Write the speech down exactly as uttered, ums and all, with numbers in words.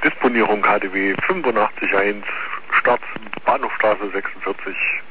Disponierung K D W fünfundachtzig eins, Start Bahnhofstraße sechsundvierzig.